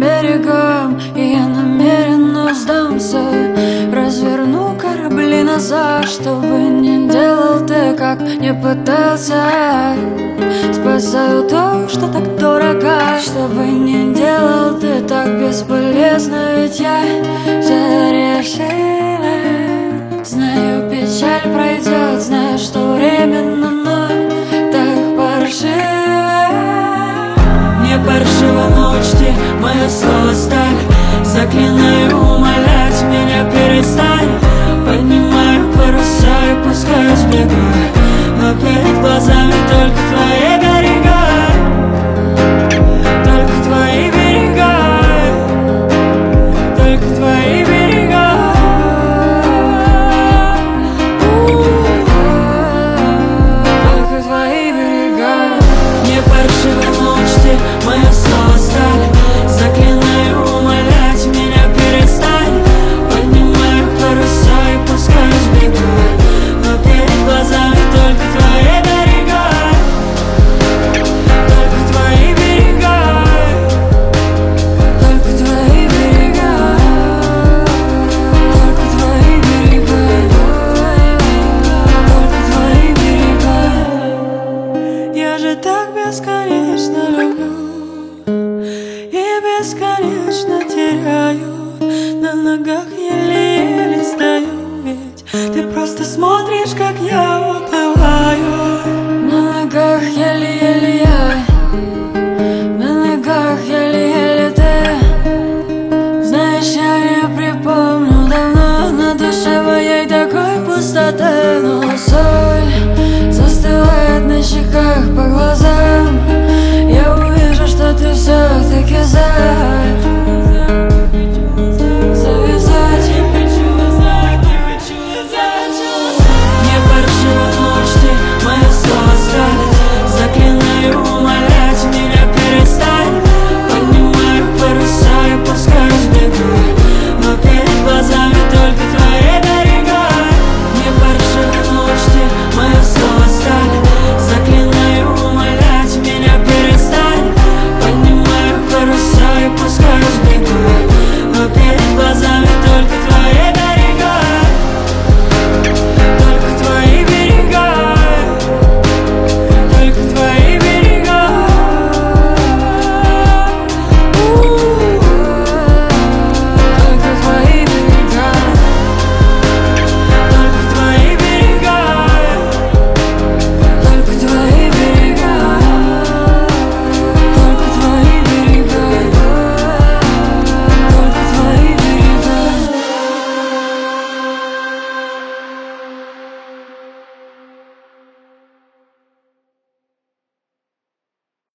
берегам, и я намеренно сдамся. Разверну корабли назад, чтобы не делал ты, как не пытался. Спасаю то, что так дорого, чтобы не делал ты так бесполезно. Ведь я все решила. Знаю, печаль пройдет, знаю, что временно, но так паршиво. Не паршиво, но учти мое слово сталь. Заклинаю умолять меня, перестань. Поднимаю паруса и пускаю сбегаю, но перед глазами только твои берега. Только твои берега. Только твои берега. Только твои берега. Не паршиво, но учти мое слово сталь. Заклинаю умолять меня, перестань. Поднимаю паруса и пускаю сбегаю, но перед глазами только твои берега. Только твои берега. Только твои берега. Только твои берега. Только твои берега. Я же так бесконечно люблю и бесконечно теряю. На ногах еле-еле стою, ведь ты просто смотришь, как я